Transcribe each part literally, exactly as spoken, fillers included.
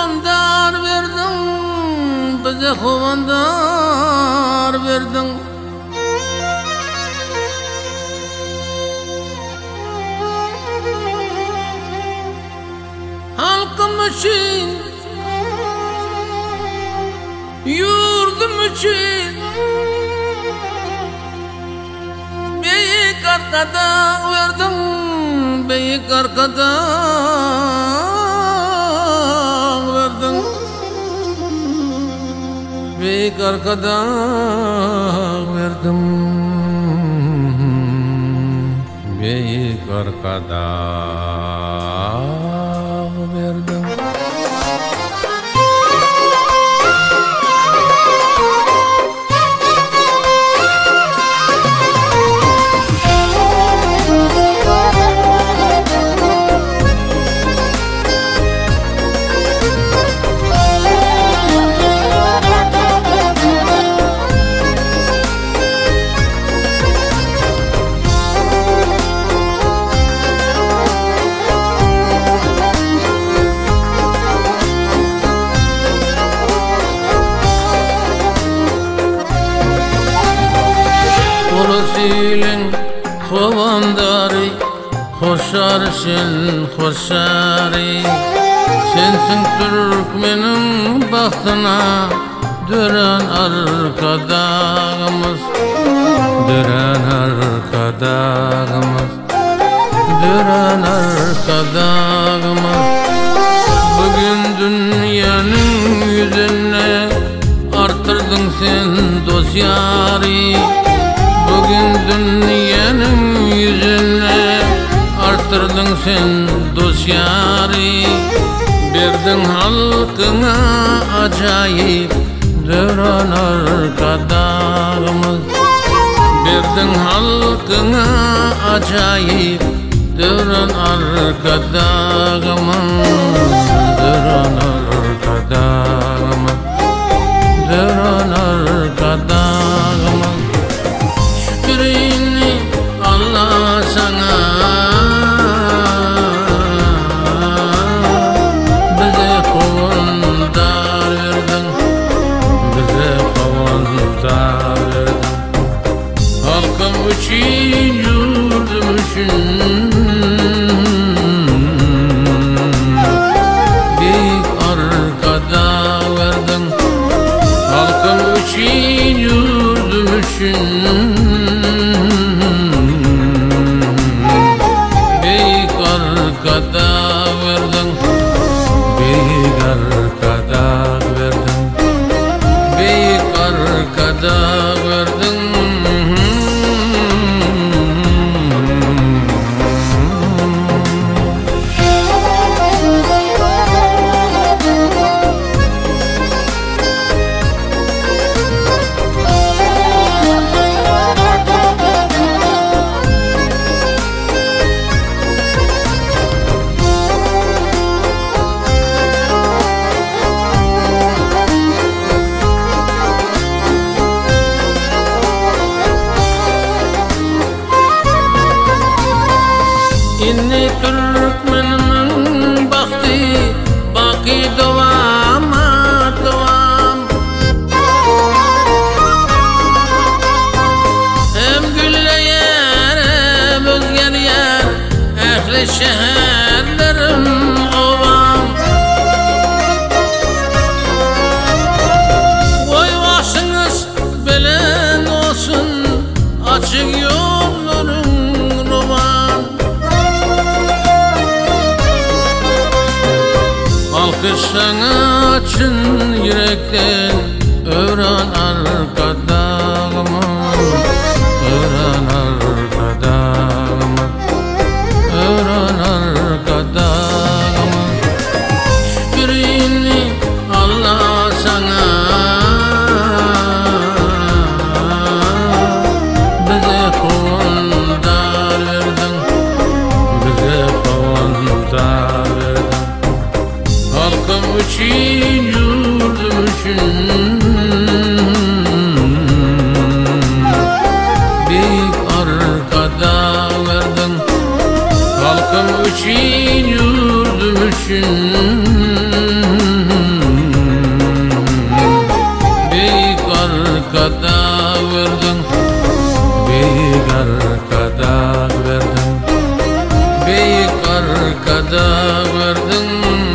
kovandar verdin, bize kovandar verdin. Halkım için, yurdum için beyik arkadan verdin, beyik arkadan verdin, beyik arkadan verdim, beyik arkadan verdim. Silin kovandari, hoşar sen hoşari. Sensin Türkmenin bahtına dören arkadağımız, dören arkadağımız, dören arkadağımız. Bugün dünyanın yüzüne artırdın sen dosyari. Bugün dünyanın yüzüne artırdın sen dosyari. Berdin halkına acayip dören arkadağımız. Berdin halkına acayip dören arkadağımız, dören arkadağımız, dören arkadağımız. Şükrini Allah sana, bize kovandar verdin, bize kovandar verdin. Halkım için, yurdum için büyük arkada verdin. Halkım için, yurdum için arkada verdin, büyük arkada verdin, büyük arkada verdin. İnni Türkmenimin baktı, baki devama devam. Hem gülleyer hem özgen yer, ehli şehirlerim ovam. Koy başınız belen olsun, açık yolların roman. Alkışlarını açın yürekten, öğren arkadağımı, öğren arkadağımı, öğren arkadağımı. Şükrini Allah sana, bize kovandar verdin, bize kovandar verdin. Halkım için, yurdum için büyük arkada verdin. Halkım için, yurdum için arkada verdin.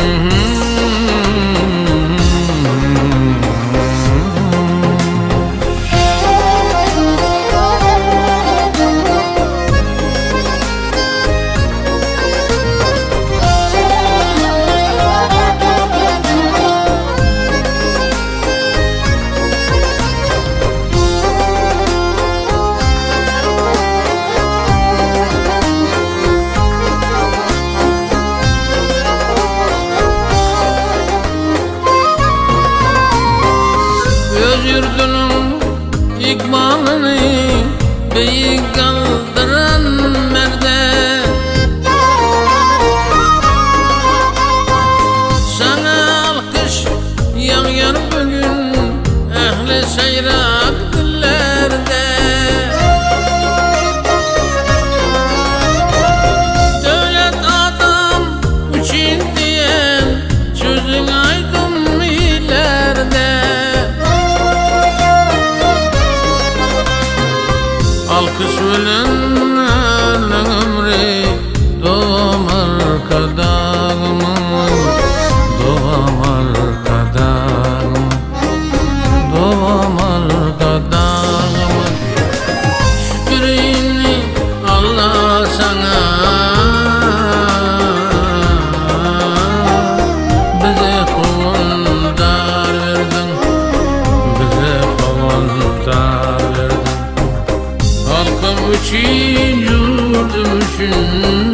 Yurdunun ikbalını beyik kaldıran merde, sana alkış yağıyor bugün ehli seyrak dillerde. Devlet adam için diyen sözün aydın ileride. Alkış bilen ömrü doğam arkadağımın, doğam arkadağımın, doğam arkadağımın. Şükrünü Allah sana, bize kuvundar verdin, bize kuvundar verdin. Halkım için, yurdum için